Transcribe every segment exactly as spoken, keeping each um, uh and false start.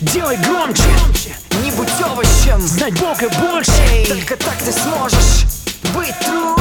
Делай громче, не будь овощем, знать Бога больше. Эй, только так ты сможешь быть true.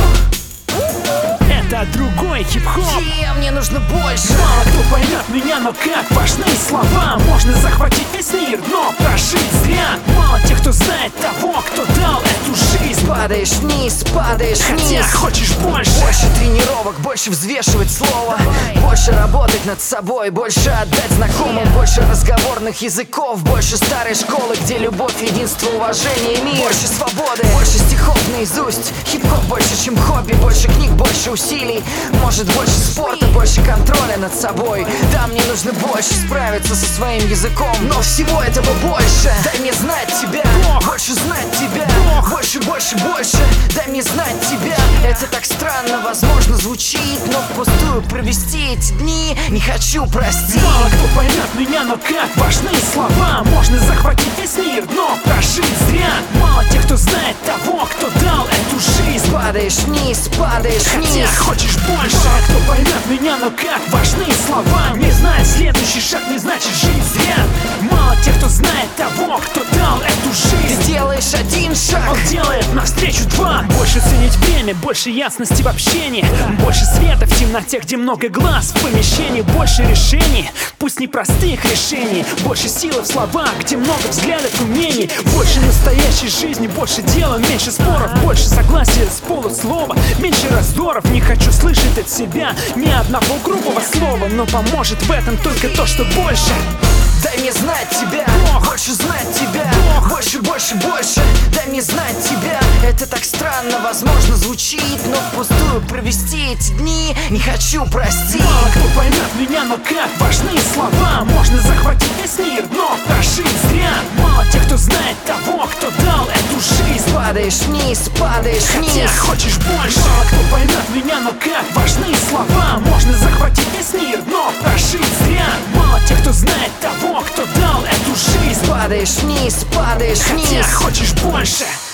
Это другой хип-хоп. Yeah, мне нужно больше. Мало кто поймет меня, но как важны слова. Можно захватить весь мир, но прожить зря. Мало тех, кто знает того, кто дал эту жизнь. Падаешь вниз, падаешь вниз. Хотя хочешь больше. Больше тренировок, больше взвешивать слово. Больше работать над собой, больше отдать знакомым. Больше разговорных языков, больше старой школы, где любовь, единство, уважение, мир. Больше свободы, больше стихов наизусть. Хип-хоп больше, чем хобби, больше книг, больше усилий. Может, больше спорта, больше контроля над собой. Да, мне нужно больше справиться со своим языком, но всего этого больше. Дай мне знать тебя, больше знать тебя. Больше, больше, больше, дай мне знать тебя. Это так странно, возможно, звучит, но впустую провести эти дни не хочу простить. Мало кто поймет меня, но как важны слова. Можно захватить весь мир, но прожить зря. Мало тех, кто знает того, кто дал эту жизнь. Падаешь вниз, падаешь вниз. Хотя хочешь больше. Мало кто поймет меня, но как важны слова. Не знать следующий шаг не значит жить зря. Мало тех, кто знает того, кто дал эту жизнь. Ты делаешь один шаг, он делает навстречу два. Больше ценить время, больше ясности в общении. Больше света в темноте, где много глаз. В помещении больше решений, пусть не простых решений. Больше силы в словах, где много взглядов, умений. Больше настоящей жизни, больше дела, меньше споров. Больше согласия с полуслова, меньше раздоров. Не хочу слышать от себя ни одного грубого слова, но поможет в этом только то, что больше. Дай мне знать тебя, больше знать тебя. Больше, больше, больше, дай мне знать тебя. Это так странно, возможно, звучит, но впустую провести эти дни не хочу простить. Мало кто поймет меня, но как важны слова. Можно захватить весь мир, но прожить зря. Мало тех, кто знает того, кто дал эту жизнь. Падаешь вниз, падаешь вниз. Хотя хочешь больше. Мало кто поймет меня, но как важны слова. Можно захватить весь мир, но прожить зря. Мало тех, кто знает того, кто дал эту жизнь. Падаешь вниз, падаешь вниз. Хотя хочешь больше.